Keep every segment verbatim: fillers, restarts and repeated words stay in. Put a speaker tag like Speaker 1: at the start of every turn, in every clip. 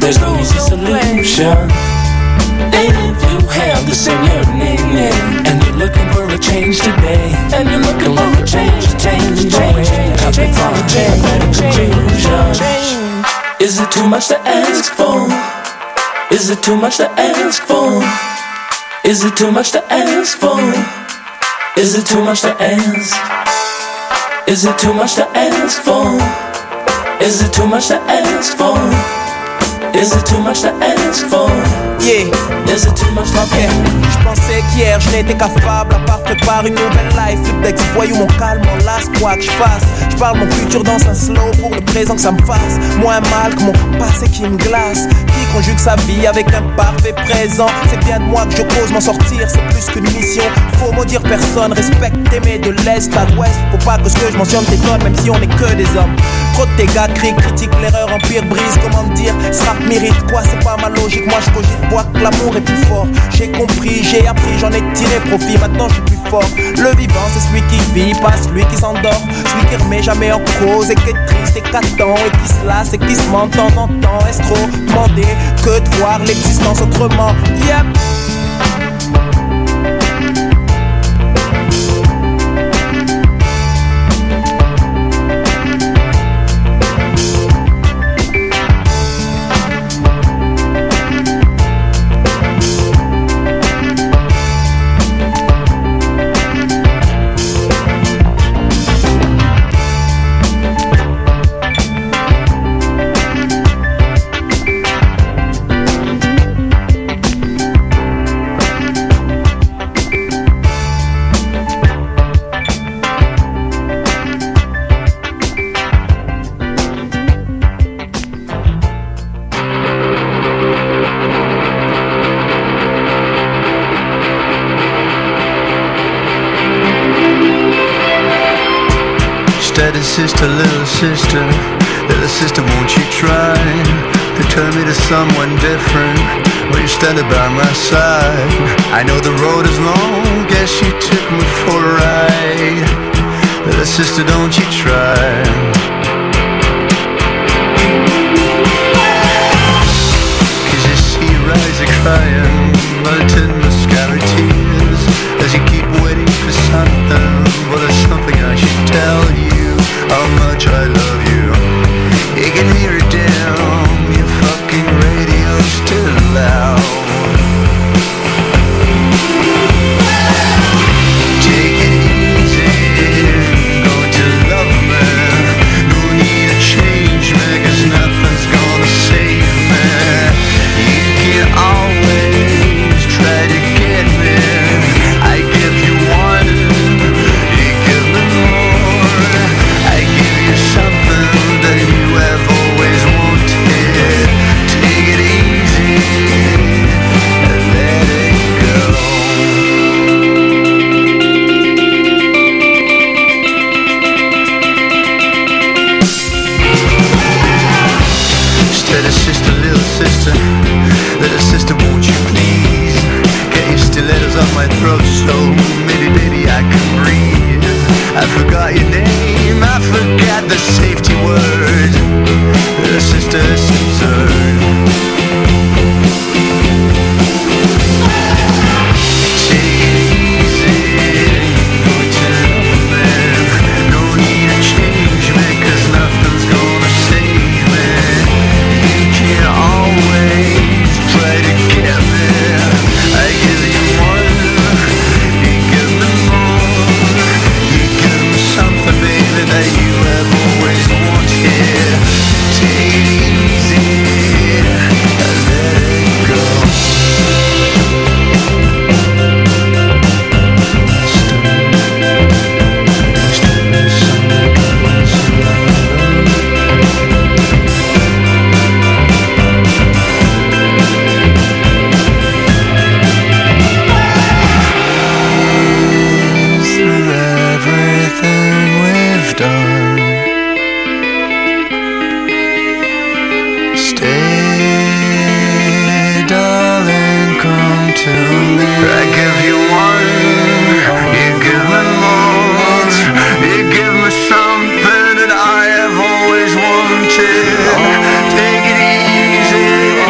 Speaker 1: there's no easy solution. And if you have this in your name, and you're looking for a change today, and you're looking for a change, change, change, help me find a better conclusion. Is it too much to ask for? Is it too much to ask for? Is it too much to ask for? Is it too much to ask? Is it too much to ask for? Is it too much to ask for? Is it too much to ask for?
Speaker 2: Yeah.
Speaker 1: Is it too much to
Speaker 2: okay.
Speaker 1: ask?
Speaker 2: Je pensais qu'hier je n'étais qu'affable à part préparer une nouvelle life. Flip texte, voyou mon calme, mon las, quoi que je fasse. Je parle mon futur dans un slow pour le présent que ça me fasse moins mal que mon passé qui me glace. Qui conjugue sa vie avec un parfait présent. C'est bien de moi que je cause m'en sortir, c'est plus qu'une mission. Faut maudire personne, respecte aimer de l'est à l'ouest. Faut pas que ce que je mentionne t'étonne, même si on est que des hommes. Trop de tes gars crient, critiquent l'erreur, empire, brise, comment dire. Ce rap mérite quoi, c'est pas ma logique. Moi je cogite, vois que l'amour est plus fort. J'ai compris, j'ai appris, j'en ai tiré profit. Maintenant je suis plus fort. Le vivant c'est celui qui vit, pas celui qui s'endort. Celui qui remet jamais en cause et qui est triste et qu'attend et qui se lasse et qui se ment de temps en temps. Est-ce trop demander que de voir l'existence autrement? Yep.
Speaker 3: Daddy sister, little sister, little sister, won't you try to turn me to someone different? Will you stand by my side? I know the road is long, guess you took me for a ride. Little sister, don't you try. Cause you see your eyes are crying, melted mascara tears, as you keep waiting for something. Well, there's something I should tell you. How much I love you. You can hear it down your fucking radio's still loud. Take it easy, going to love me. No need to change me, cause nothing's gonna save me. You can always try to get me. I give you one, you give me more. I give you something that you have always wanted. Take it easy and let it go. Steady sister, little sister, little sister, won't you please get your stilettos off my throat so maybe, baby, I can breathe. I forgot your name, I forgot the safety word. Little sister, it's absurd. Take it easy, go to love me. No need to change me, cause nothing's gonna save me. You can always try to get me. I give you one, you give me more. You give me something, baby, that you have always wanted. Take it easy and let it go. Through everything we've done, stay, darling, come to me. I give you one, you give me more. You give me something that I have always wanted. Take it easy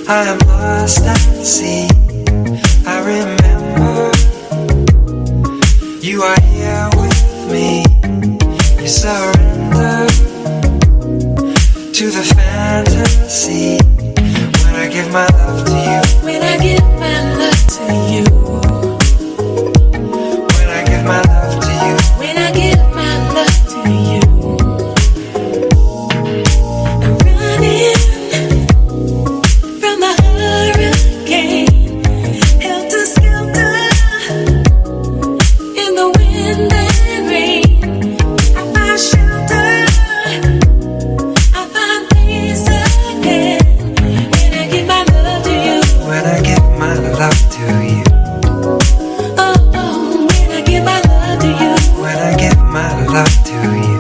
Speaker 4: I am lost at sea. I remember you are here with me. You surrender to the fantasy when I give my love to you.
Speaker 1: When I give my love to you.
Speaker 4: When I give my love to you.
Speaker 1: When I give my love to you. I'm running from the hurricane, helter skelter in the wind and rain. I find shelter, I find peace again when I give my love to you.
Speaker 4: When I give my love to you.
Speaker 1: Oh, oh, when I give my love to you.
Speaker 4: When I give my love to you.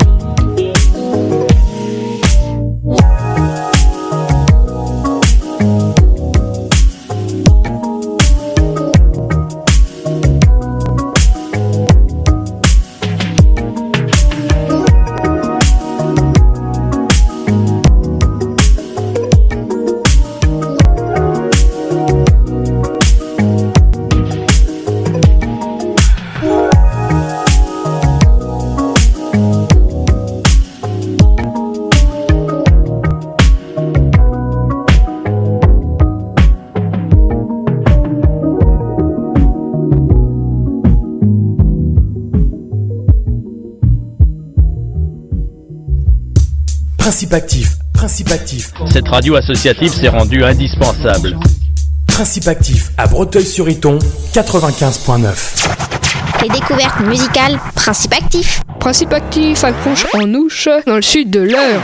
Speaker 5: Principe actif, principe actif.
Speaker 6: Cette radio associative s'est rendue indispensable.
Speaker 5: Principe actif à Breteuil-sur-Iton, quatre-vingt-quinze point neuf.
Speaker 7: Les découvertes musicales, Principe actif.
Speaker 8: Principe actif accroche en ouche dans le sud de l'Eure.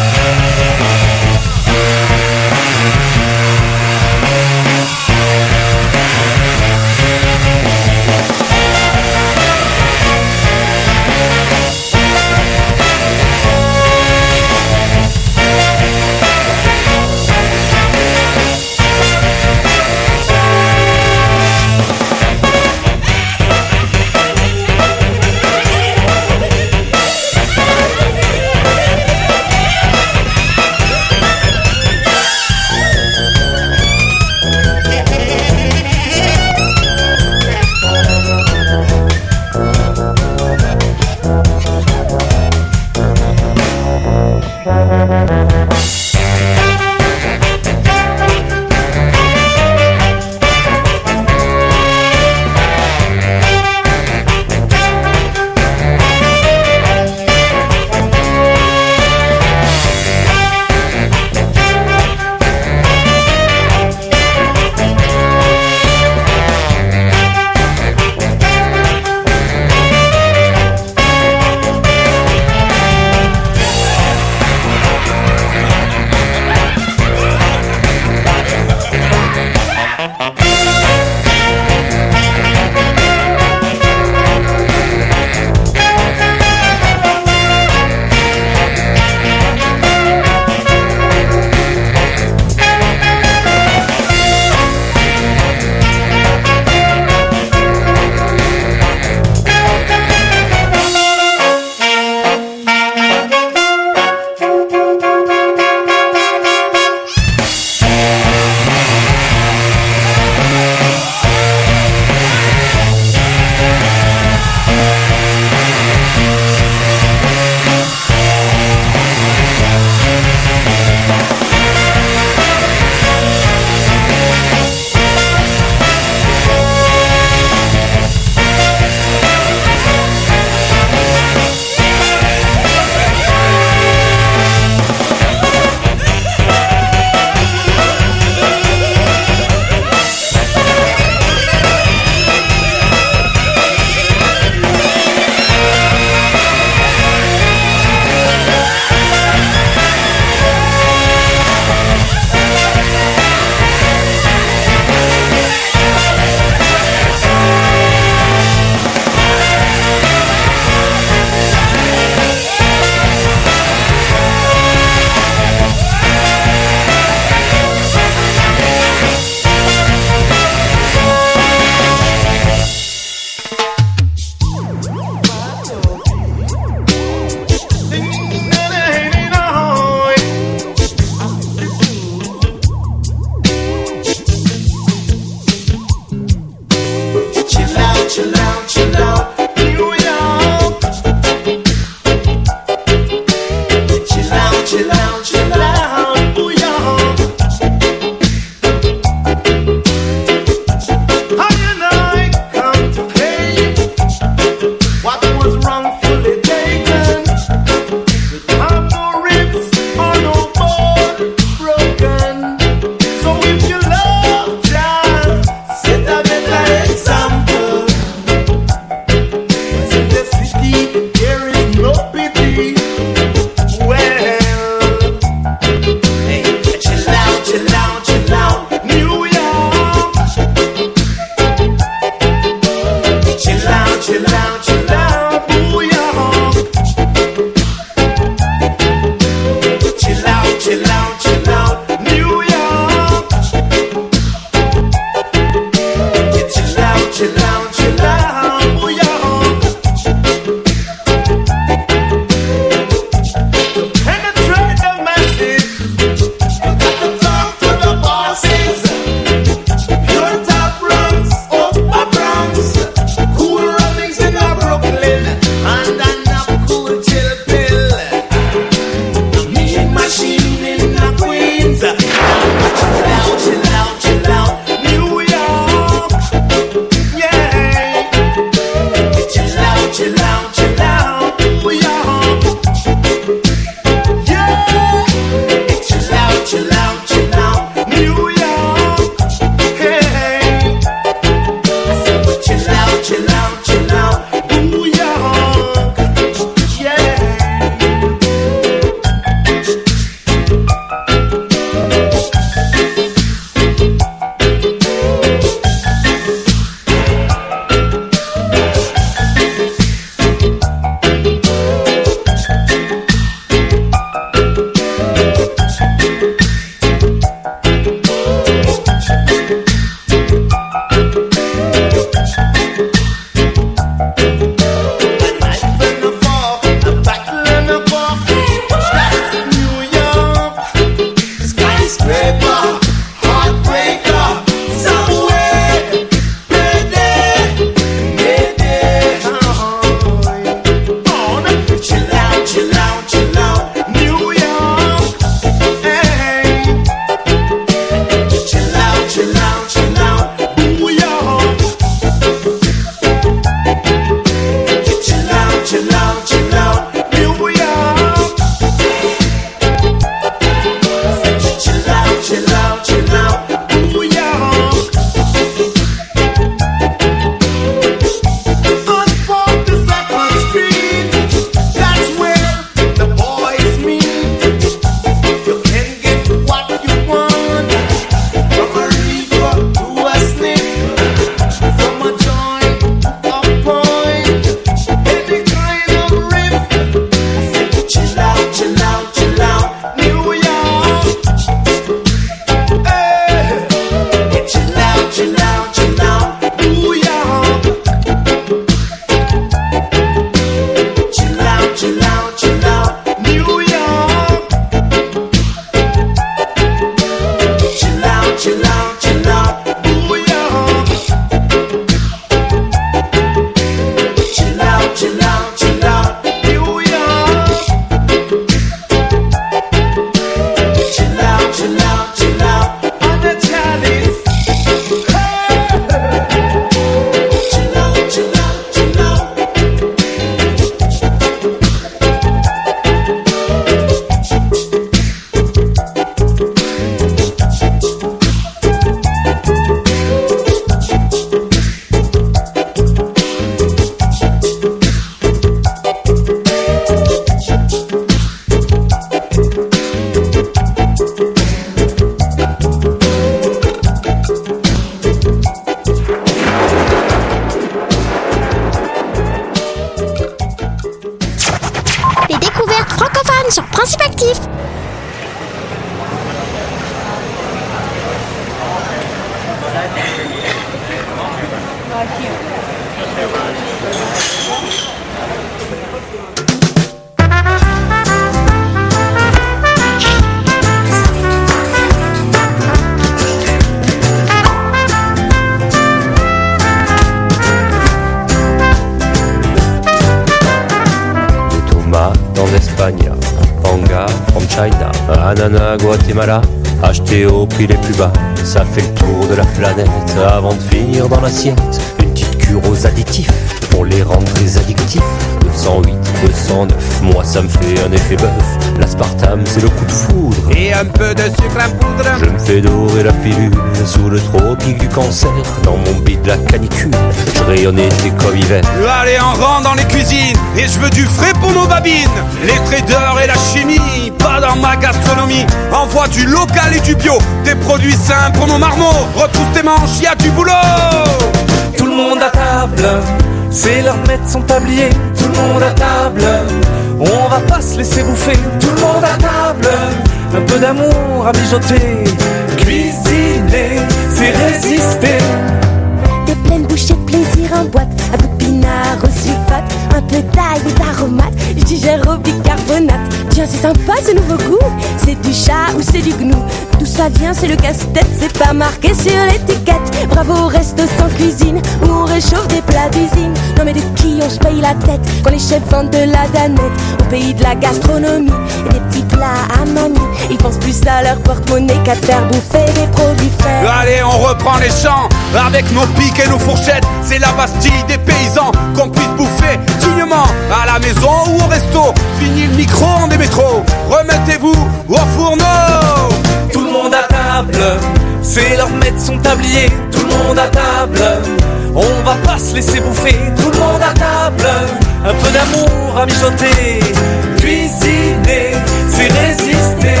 Speaker 9: Banana, Guatemala, acheté au prix les plus bas. Ça fait le tour de la planète avant de finir dans l'assiette. Une petite cure aux additifs pour les rendre très addictifs. deux cent huit, deux cent neuf, moi ça me fait un effet bœuf. L'aspartame c'est le coup de foudre.
Speaker 2: Et un peu de sucre à poudre.
Speaker 9: Je me fais dorer la pilule sous le tropique du cancer. Dans mon bide la canicule, je rayonne été comme hiver.
Speaker 2: Allez, on rentre dans les cuisines et je veux du frais pour nos babines. Les traders et la chimie, pas dans ma gastronomie. Envoie du local et du bio, des produits sains pour nos marmots. Retrousse tes manches, y a du boulot.
Speaker 1: Tout le monde à table, c'est l'heure de mettre son tablier. Tout le monde à table, on va pas se laisser bouffer. Tout le monde à table, un peu d'amour à mijoter. Cuisiner, c'est résister.
Speaker 10: Des pleines bouchées de plaisir en boîte, un bout de pinard au sulfate, un peu d'ail et d'aromates, je digère au bicarbonate. Tiens, c'est sympa ce nouveau goût, c'est du chat ou c'est du gnou. D'où ça vient, c'est le casse-tête, c'est pas marqué sur l'étiquette. Bravo au resto sans cuisine, où on réchauffe des plats d'usine. Non mais de qui on se paye la tête, quand les chefs vendent de la danette. Au pays de la gastronomie, et des petits plats à mamie. Ils pensent plus à leur porte-monnaie qu'à te faire bouffer des produits frais.
Speaker 2: Allez, on reprend les champs, avec nos pics et nos fourchettes. C'est la Bastille des paysans, qu'on puisse bouffer dignement. À la maison ou au resto, fini le micro-ondes des métros. Remettez-vous au fourneau.
Speaker 1: Tout le monde à table, c'est l'heure de mettre son tablier. Tout le monde à table, on va pas se laisser bouffer. Tout le monde à table, un peu d'amour à mijoter. Cuisiner, c'est résister.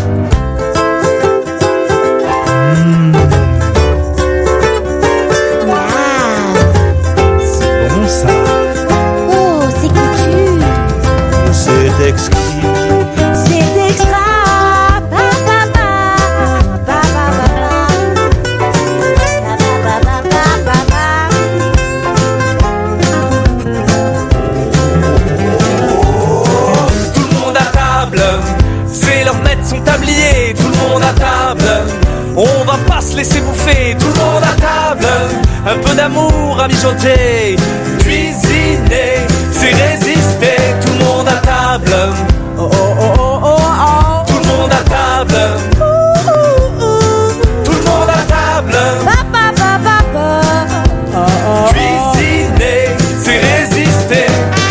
Speaker 10: Mmh.
Speaker 1: C'est bon ça.
Speaker 10: Oh, c'est couture.
Speaker 9: C'est exquis.
Speaker 10: C'est extra.
Speaker 1: Son tablier, tout le monde à table, on va pas se laisser bouffer. Tout le monde à table, un peu d'amour à mijoter. Cuisiner, c'est résister. Tout le monde à table, oh oh oh oh oh oh. Tout le monde à table, oh, oh, oh. Tout le monde à table,
Speaker 10: Papa, papa, papa.
Speaker 1: Cuisiner, c'est résister.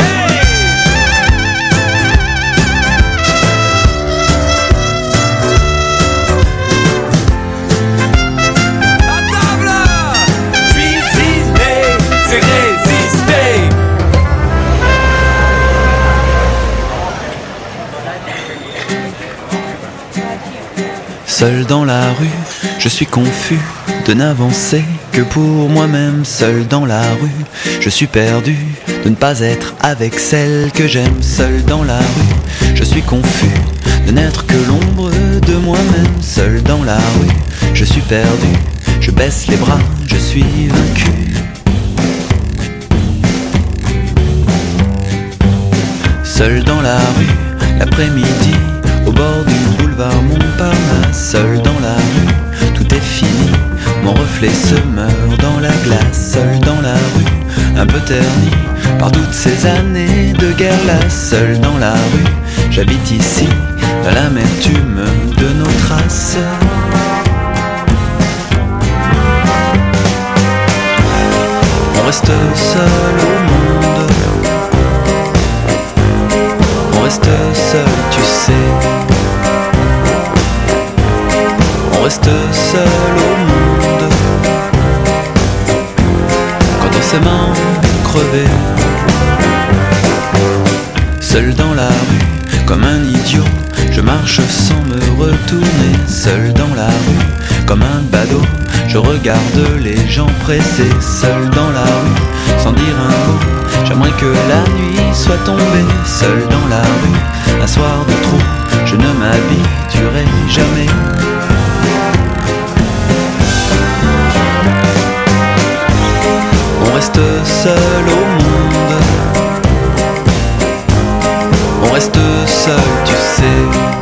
Speaker 11: Seul dans la rue, je suis confus de n'avancer que pour moi-même. Seul dans la rue, je suis perdu de ne pas être avec celle que j'aime. Seul dans la rue, je suis confus de n'être que l'ombre de moi-même. Seul dans la rue, je suis perdu, je baisse les bras, je suis vaincu. Seul dans la rue, l'après-midi, au bord du boulevard Montparnasse. Seul dans la rue, tout est fini, mon reflet se meurt dans la glace. Seul dans la rue, un peu terni par toutes ces années de guerre là. Seul dans la rue, j'habite ici, dans l'amertume de nos traces. On reste seul au monde, on reste seul, tu sais. On reste seul au monde quand on s'aime en crever. Seul dans la rue, comme un idiot, je marche sans me retourner. Seul dans la rue, comme un badaud, je regarde les gens pressés. Seul dans la rue, sans dire un mot, j'aimerais que la nuit soit tombée. Seul dans la rue, un soir de trop, je ne m'habituerai jamais. On reste seul au monde, on reste seul, tu sais.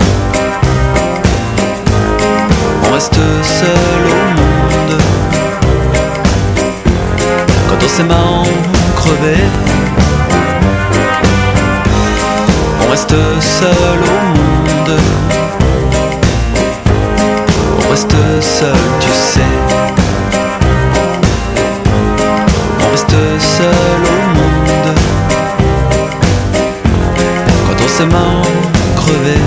Speaker 11: On reste seul au monde quand on s'aime en crever. On reste seul au monde seul, tu sais. On reste seul au monde quand on s'aime en crever.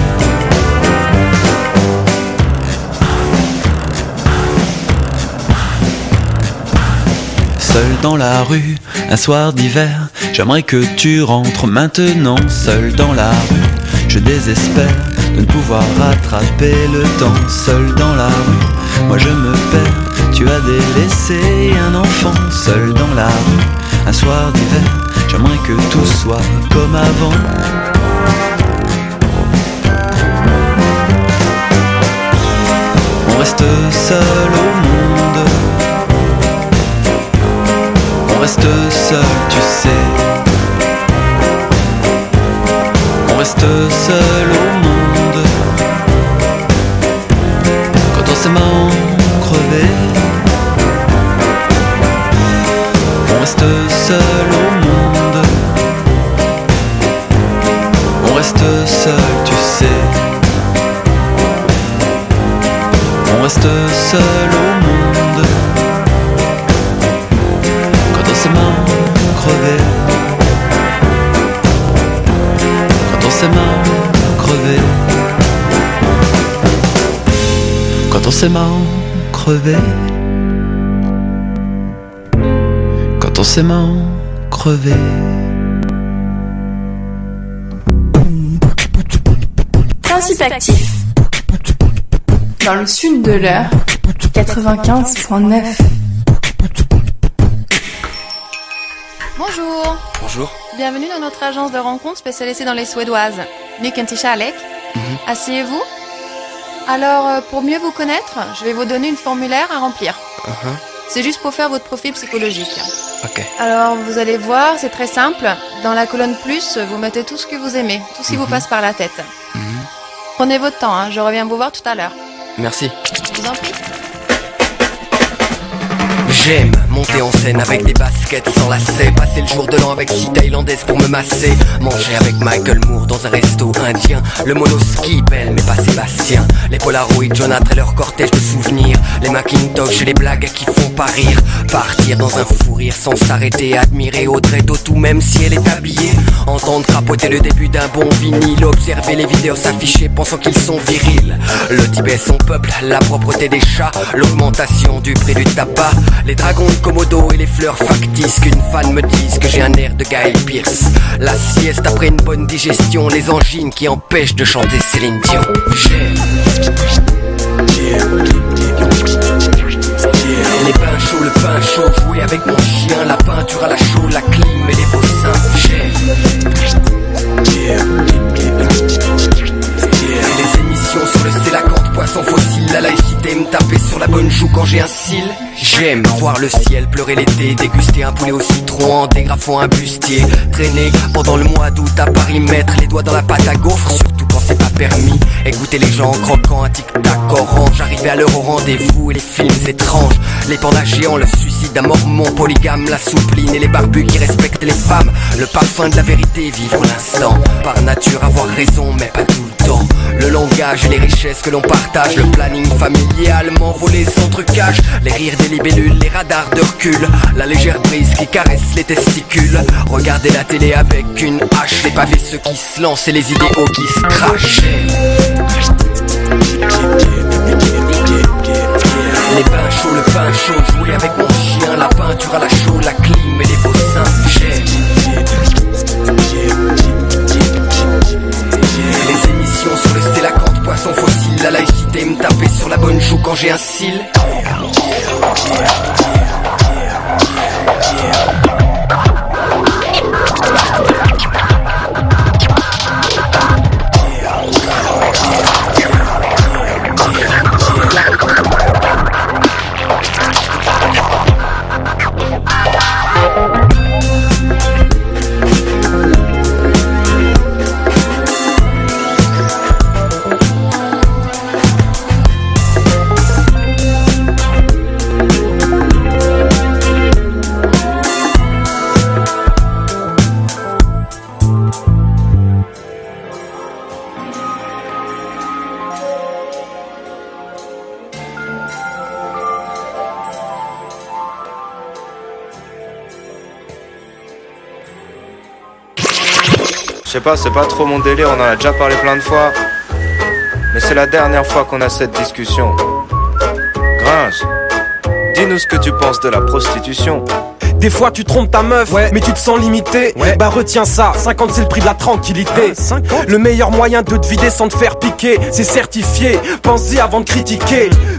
Speaker 11: Seul dans la rue, un soir d'hiver, j'aimerais que tu rentres maintenant. Seul dans la rue, je désespère de ne pouvoir rattraper le temps. Seul dans la rue, moi je me perds, tu as délaissé un enfant. Seul dans la rue, un soir d'hiver, j'aimerais que tout soit comme avant. On reste seul au monde, on reste seul, tu sais. On reste seul au monde quand on s'aime en crever. On reste seul au monde, on reste seul, tu sais. On reste seul au monde quand on s'aime en crever. Quand on s'aime en crever. Quand on s'aime en crever. Quand on s'aime en crever.
Speaker 12: Principe actif. Dans le sud de l'heure, quatre-vingt-quinze virgule neuf.
Speaker 13: Bonjour.
Speaker 14: Bonjour.
Speaker 13: Bienvenue dans notre agence de rencontres spécialisée dans les Suédoises. Nyckeltisha Alec. Mm-hmm. Asseyez-vous. Alors, euh, pour mieux vous connaître, je vais vous donner une formulaire à remplir. Uh-huh. C'est juste pour faire votre profil psychologique.
Speaker 14: Ok.
Speaker 13: Alors, vous allez voir, c'est très simple. Dans la colonne plus, vous mettez tout ce que vous aimez, tout ce qui mm-hmm. vous passe par la tête. Mm-hmm. Prenez votre temps, hein, je reviens vous voir tout à l'heure.
Speaker 14: Merci.
Speaker 13: Je vous en prie.
Speaker 14: J'aime monter en scène avec des baskets sans lacets, passer le jour de l'an avec six thaïlandaises pour me masser, manger avec Michael Moore dans un resto indien, le monoski belle mais pas Sébastien, les Polaroids Jonathan et leur cortège de souvenirs, les Macintosh et les blagues qui font pas rire, partir dans un fou rire sans s'arrêter, admirer Audrey Tautou même si elle est habillée, entendre crapoter le début d'un bon vinyle, observer les vidéos s'afficher pensant qu'ils sont virils, le Tibet son peuple, la propreté des chats, l'augmentation du prix du tabac, les dragons de Komodo et les fleurs factices, qu'une fan me dise que j'ai un air de Guy Pearce, la sieste après une bonne digestion, les angines qui empêchent de chanter Céline Dion. J'aime les bains chauds, le pain chaud, jouer avec mon chien, la peinture à la chaux, la clim et les beaux seins. J'aime les émissions sur le sélacanthe, poisson fossile, la laïcité, me taper sur la bonne joue quand j'ai un cil. J'aime voir le ciel pleurer l'été, déguster un poulet au citron en dégrafant un bustier, traîner pendant le mois d'août à Paris, mettre les doigts dans la pâte à gaufre, surtout quand c'est pas permis, écouter les gens croquant un tic-tac orange, arriver à l'heure au rendez-vous et les films étranges, les pandas géants, le suicide d'un mormon polygame, la soupline et les barbus qui respectent les femmes, le parfum de la vérité, vivre l'instant, par nature avoir raison mais pas tout le temps, le langage et les richesses que l'on partage, le planning familial, m'envoler sans trucage, les rires des libellules, les radars de recul, la légère brise qui caresse les testicules, regarder la télé avec une hache, les pavés ceux qui se lancent et les idéaux qui se crachent. Les bains chauds, le pain chaud, jouer avec mon chien, la peinture à la chaux, la clim et les beaux seins. J'aime les émissions sur le sélacanthe, poisson fossile, la laïcité, me taper sur la bonne joue quand j'ai un cil.
Speaker 15: Je sais pas, c'est pas trop mon délire, on en a déjà parlé plein de fois. Mais c'est la dernière fois qu'on a cette discussion. Gringe, dis-nous ce que tu penses de la prostitution.
Speaker 2: Des fois tu trompes ta meuf, ouais. mais tu te sens limité. Ouais. Bah retiens ça, cinquante c'est le prix de la tranquillité. Ah, le meilleur moyen de te vider sans te faire piquer, c'est certifié. Pense-y avant de critiquer.